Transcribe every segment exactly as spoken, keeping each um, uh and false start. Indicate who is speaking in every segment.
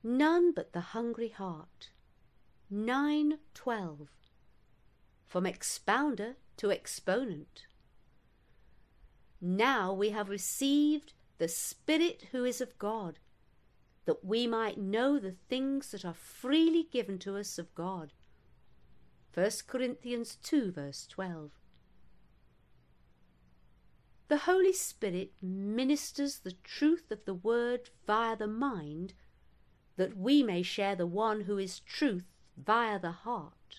Speaker 1: none but the hungry heart. nine twelve. From expounder to exponent. Now we have received the Spirit who is of God, that we might know the things that are freely given to us of God. First Corinthians two verse twelve. The Holy Spirit ministers the truth of the word via the mind, that we may share the one who is truth via the heart.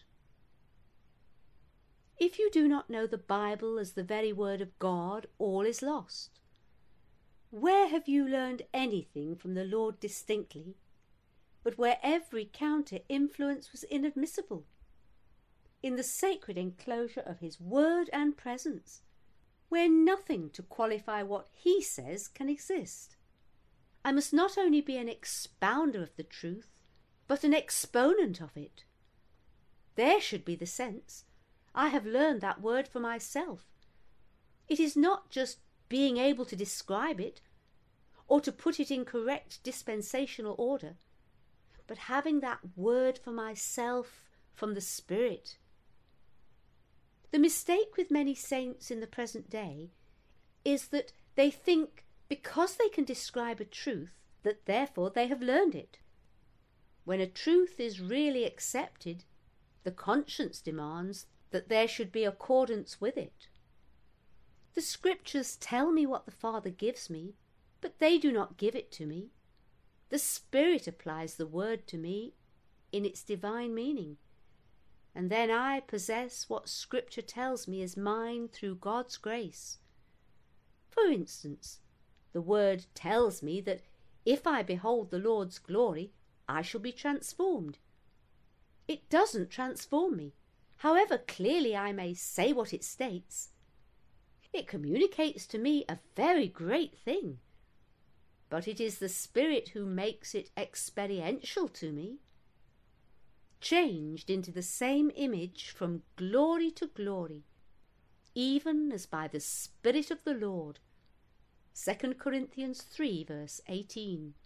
Speaker 1: If you do not know the Bible as the very word of God, all is lost. Where have you learned anything from the Lord distinctly, but where every counter influence was inadmissible? In the sacred enclosure of his word and presence, where nothing to qualify what he says can exist. I must not only be an expounder of the truth, but an exponent of it. There should be the sense. I have learned that word for myself. It is not just being able to describe it, or to put it in correct dispensational order, but having that word for myself from the Spirit. The mistake with many saints in the present day is that they think because they can describe a truth that therefore they have learned it. When a truth is really accepted, the conscience demands that there should be accordance with it. The Scriptures tell me what the Father gives me, but they do not give it to me. The Spirit applies the word to me in its divine meaning, and then I possess what Scripture tells me is mine through God's grace. For instance, the word tells me that if I behold the Lord's glory, I shall be transformed. It doesn't transform me, however clearly I may say what it states. It communicates to me a very great thing, but it is the Spirit who makes it experiential to me. Changed into the same image from glory to glory, even as by the Spirit of the Lord. Second Corinthians three verse eighteen.